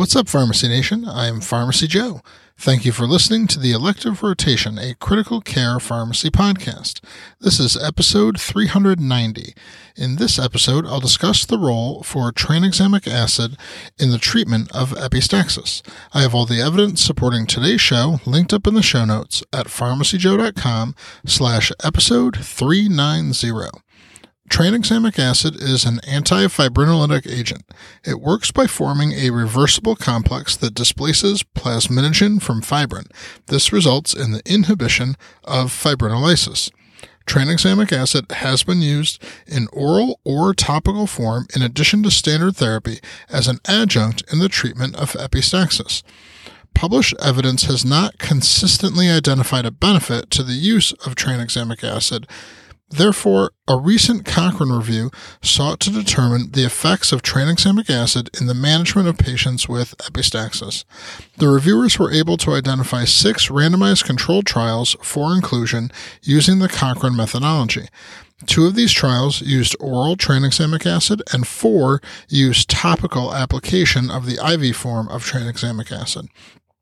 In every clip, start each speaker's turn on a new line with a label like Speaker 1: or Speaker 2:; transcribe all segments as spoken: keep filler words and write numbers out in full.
Speaker 1: What's up, Pharmacy Nation? I'm Pharmacy Joe. Thank you for listening to the Elective Rotation, a critical care pharmacy podcast. This is episode three hundred ninety. In this episode, I'll discuss the role for tranexamic acid in the treatment of epistaxis. I have all the evidence supporting today's show linked up in the show notes at pharmacyjoe.com slash episode 390. Tranexamic acid is an antifibrinolytic agent. It works by forming a reversible complex that displaces plasminogen from fibrin. This results in the inhibition of fibrinolysis. Tranexamic acid has been used in oral or topical form in addition to standard therapy as an adjunct in the treatment of epistaxis. Published evidence has not consistently identified a benefit to the use of tranexamic acid. Therefore, a recent Cochrane review sought to determine the effects of tranexamic acid in the management of patients with epistaxis. The reviewers were able to identify six randomized controlled trials for inclusion using the Cochrane methodology. Two of these trials used oral tranexamic acid, and four used topical application of the I V form of tranexamic acid.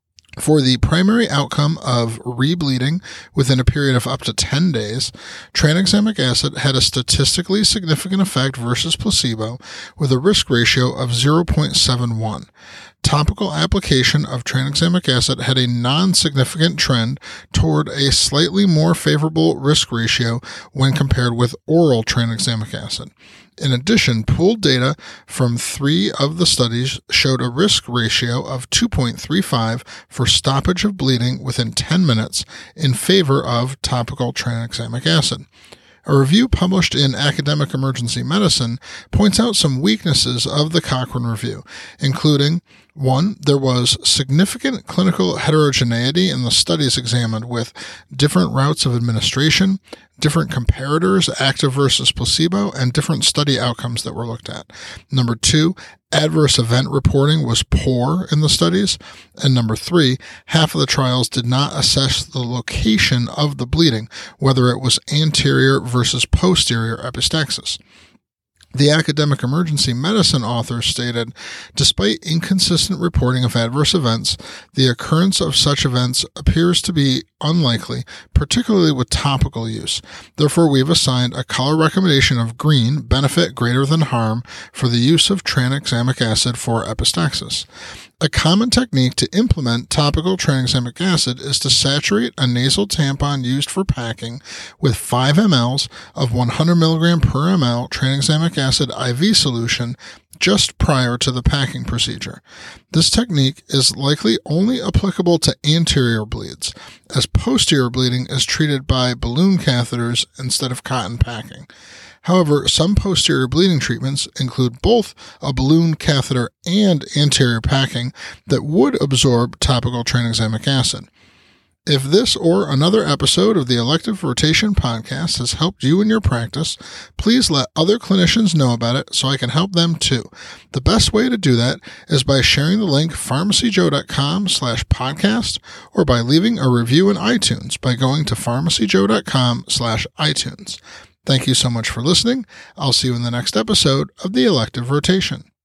Speaker 1: For the primary outcome of rebleeding within a period of up to ten days, tranexamic acid had a statistically significant effect versus placebo with a risk ratio of zero point seven one. Topical application of tranexamic acid had a non-significant trend toward a slightly more favorable risk ratio when compared with oral tranexamic acid. In addition, pooled data from three of the studies showed a risk ratio of two point three five for stoppage of bleeding within ten minutes in favor of topical tranexamic acid. A review published in Academic Emergency Medicine points out some weaknesses of the Cochrane review, including, one, there was significant clinical heterogeneity in the studies examined with different routes of administration, different comparators, active versus placebo, and different study outcomes that were looked at. Number two, adverse event reporting was poor in the studies. And number three, half of the trials did not assess the location of the bleeding, whether it was anterior versus posterior epistaxis. The Academic Emergency Medicine authors stated, despite inconsistent reporting of adverse events, the occurrence of such events appears to be unlikely, particularly with topical use. Therefore, we've assigned a color recommendation of green, benefit greater than harm, for the use of tranexamic acid for epistaxis. A common technique to implement topical tranexamic acid is to saturate a nasal tampon used for packing with five milliliters of one hundred milligrams per ml tranexamic acid I V solution just prior to the packing procedure. This technique is likely only applicable to anterior bleeds, as posterior bleeding is treated by balloon catheters instead of cotton packing. However, some posterior bleeding treatments include both a balloon catheter and anterior packing that would absorb topical tranexamic acid. If this or another episode of the Elective Rotation podcast has helped you in your practice, please let other clinicians know about it so I can help them too. The best way to do that is by sharing the link pharmacyjoe.com slash podcast or by leaving a review in iTunes by going to pharmacyjoe.com slash iTunes. Thank you so much for listening. I'll see you in the next episode of the Elective Rotation.